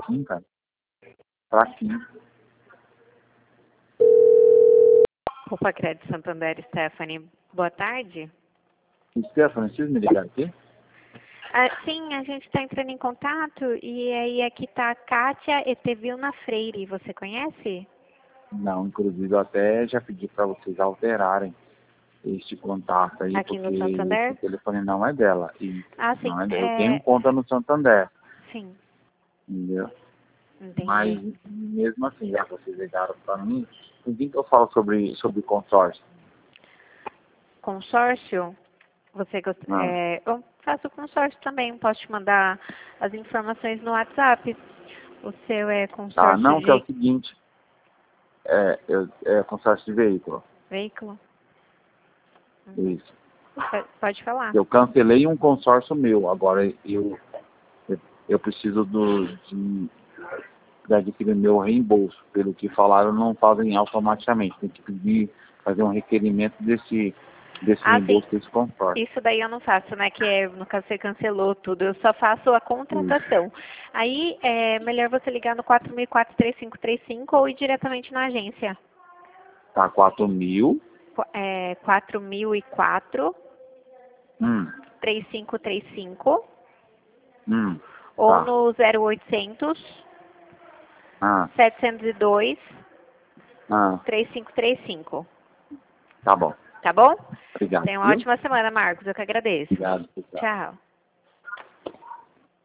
fraquinho, cara. Fraquinho. Opa, Crédito Santander, Stephanie. Boa tarde. Stephanie, vocês me ligaram aqui? Sim, a gente está entrando em contato e aí aqui está a Kátia Etevilna Freire. Você conhece? Não, inclusive eu até já pedi para vocês alterarem este contato aí, Aqui no porque Santander? esse telefone não é dela. E Sim. não é dela. Eu tenho conta no Santander, Sim, entendeu? entendi. Mas mesmo assim, já que vocês ligaram para mim, com quem que eu falo sobre consórcio? Consórcio? Você gosta... Não. eu faço consórcio também. Posso te mandar as informações no WhatsApp. O seu é consórcio Não, que é o de seguinte, é consórcio de veículo. veículo? Isso. Pode falar. Eu cancelei um consórcio meu, agora eu preciso de adquirir meu reembolso. Pelo que falaram, não fazem automaticamente. Tem que pedir, fazer um requerimento desse reembolso Sim. desse consórcio. Isso daí eu não faço, né? Que no caso você cancelou tudo. Eu só faço a contratação. Aí é melhor você ligar no 4004-3535 ou ir diretamente na agência. Tá, 4.000. 4004 3535 ou Tá. no 0800 702 3535. Tá bom. Tá bom? Obrigado, Tenha uma viu? ótima semana, Marcos. Eu que agradeço. Obrigado, pessoal. Tchau.